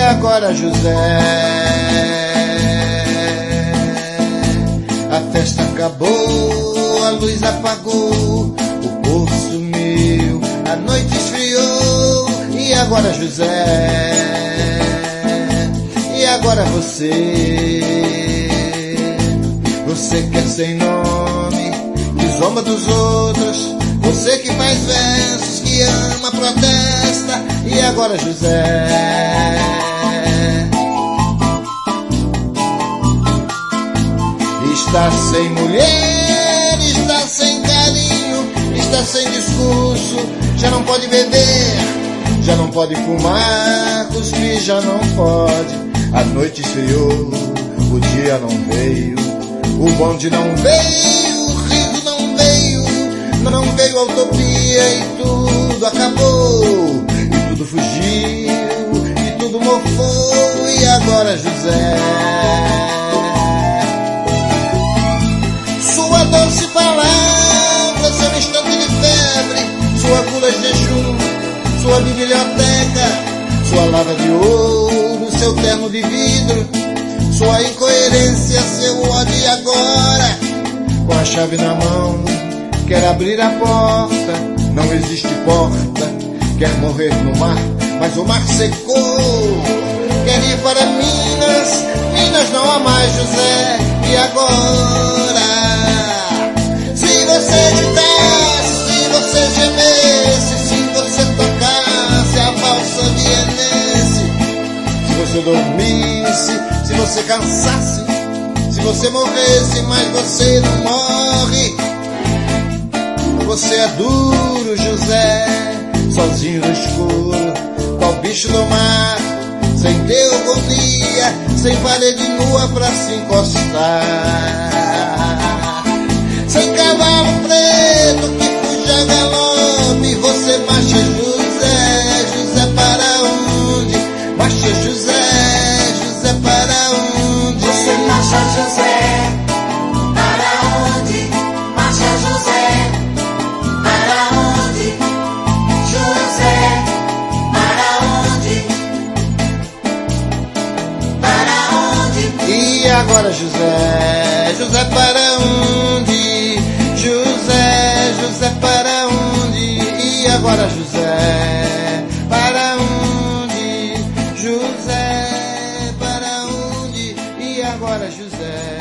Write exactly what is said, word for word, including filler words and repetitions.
agora José? A festa acabou, a luz apagou, o povo sumiu, a noite esfriou. E agora José? E agora você? Você que é sem nome, que zomba dos outros, você que faz versos, que ama, protesta. E agora José? Está sem mulher, está sem carinho, está sem discurso, já não pode beber, já não pode fumar, cuspir já não pode. A noite esfriou, o dia não veio, o bonde não veio, o riso não veio, não veio a utopia e tudo acabou, e tudo fugiu, e tudo mofou. E agora José? Sua doce palavra, seu instante de febre, sua cura de jejum, sua biblioteca, sua lava de ouro, seu terno de vidro, sua incoerência, seu ódio. E agora? Com a chave na mão, quer abrir a porta, não existe porta, quer morrer no mar, mas o mar secou. Quer ir para Minas, Minas não há mais José. E agora? Se você gritasse, se você gemesse, se você tocasse a valsa vienense, se você dormisse, se você cansasse, se você morresse, mas você não morre. Você é duro, José, sozinho no escuro, qual bicho do mar, sem teu bom dia, sem parede nua pra se encostar, sem cavalo preto que fuja a galope. Você marcha José, José para onde? Marcha José, José para onde? Você marcha José, para onde? Marcha José, para onde? José, para onde? Para onde? E agora José? José para onde? José, José para onde? E agora José? Para onde? José para onde? E agora José?